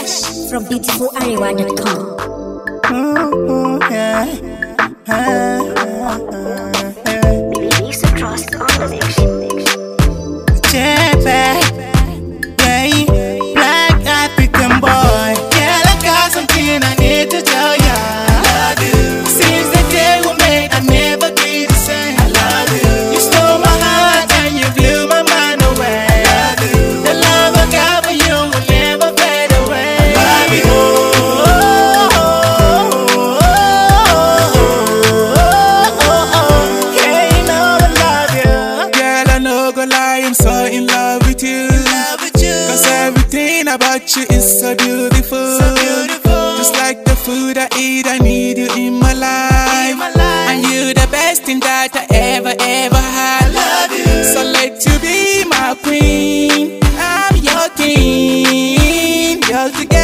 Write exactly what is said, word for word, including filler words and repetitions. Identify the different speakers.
Speaker 1: Fresh from beautiful arewa dot com.
Speaker 2: Mm-hmm, yeah. Ah, ah, ah, yeah.
Speaker 1: Release the trust on the diction.
Speaker 2: Yeah, black African boy. Girl, I got something I need to tell ya. I love you. Since the day we met, I never be the same. I love you. You stole my heart and you blew my mind away. I love you. The love I got for you will never fade away. I love you. Oh, oh, oh, oh, oh, oh. Yeah, you know I love you.
Speaker 3: Girl, I know go lie, I'm so in love with you. Cause everything about you is so beautiful.
Speaker 2: So beautiful.
Speaker 3: Just like the food I eat, I need you in my life.
Speaker 2: In my life.
Speaker 3: And you the best thing that I ever, ever had.
Speaker 2: I love you.
Speaker 3: So let you be my queen. I'm your king. You're together.